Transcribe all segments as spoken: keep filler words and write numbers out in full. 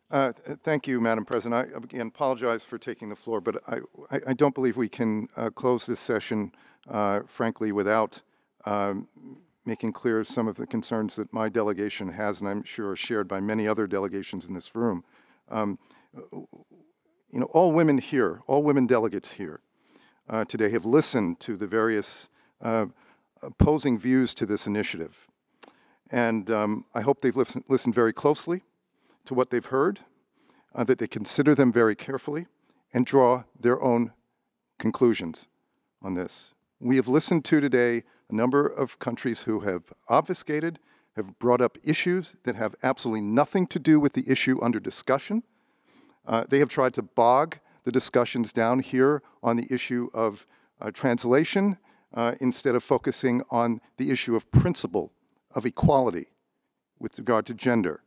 Uh, th- thank you, Madam President. I again apologize for taking the floor, but I, I, I don't believe we can uh, close this session, uh, frankly, without um, making clear some of the concerns that my delegation has, and I'm sure are shared by many other delegations in this room. Um, you know, all women here, all women delegates here uh, today have listened to the various uh, opposing views to this initiative. And um, I hope they've listened, listened very closely to what they've heard, uh, that they consider them very carefully and draw their own conclusions on this. We have listened to today a number of countries who have obfuscated, have brought up issues that have absolutely nothing to do with the issue under discussion. Uh, they have tried to bog the discussions down here on the issue of uh, translation uh, instead of focusing on the issue of principle of equality with regard to gender.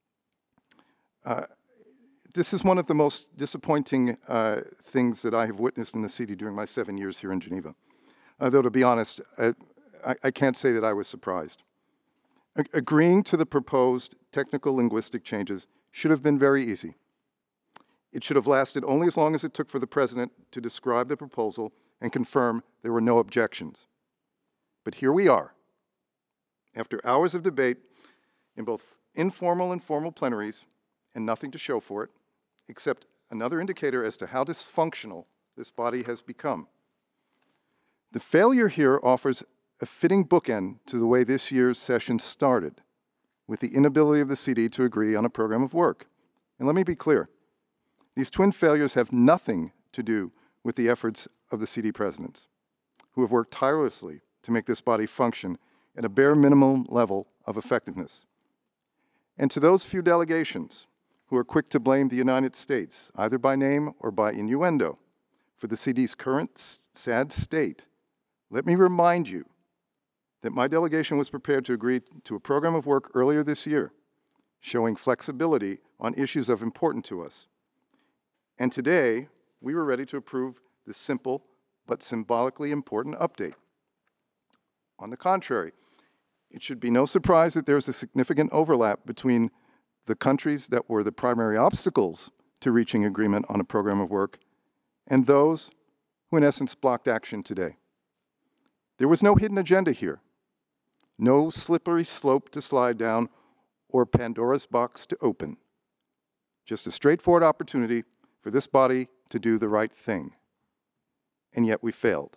Uh, this is one of the most disappointing uh, things that I have witnessed in the city during my seven years here in Geneva. Uh, though to be honest, uh, I, I can't say that I was surprised. A- agreeing to the proposed technical linguistic changes should have been very easy. It should have lasted only as long as it took for the president to describe the proposal and confirm there were no objections. But here we are, after hours of debate in both informal and formal plenaries, and nothing to show for it, except another indicator as to how dysfunctional this body has become. The failure here offers a fitting bookend to the way this year's session started, with the inability of the C D to agree on a program of work. And let me be clear, these twin failures have nothing to do with the efforts of the C D presidents, who have worked tirelessly to make this body function at a bare minimum level of effectiveness. And to those few delegations who are quick to blame the United States, either by name or by innuendo, for the C D's current sad state, let me remind you that my delegation was prepared to agree to a program of work earlier this year, showing flexibility on issues of importance to us. And today, we were ready to approve this simple but symbolically important update. On the contrary, it should be no surprise that there's a significant overlap between the countries that were the primary obstacles to reaching agreement on a program of work and those who in essence blocked action today. There was no hidden agenda here, no slippery slope to slide down or Pandora's box to open. Just a straightforward opportunity for this body to do the right thing. And yet we failed.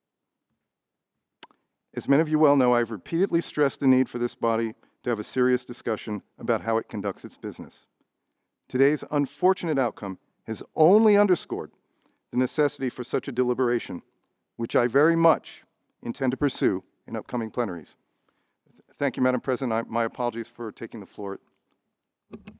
As many of you well know, I've repeatedly stressed the need for this body to have a serious discussion about how it conducts its business. Today's unfortunate outcome has only underscored the necessity for such a deliberation, which I very much intend to pursue in upcoming plenaries. Thank you, Madam President. I, my apologies for taking the floor.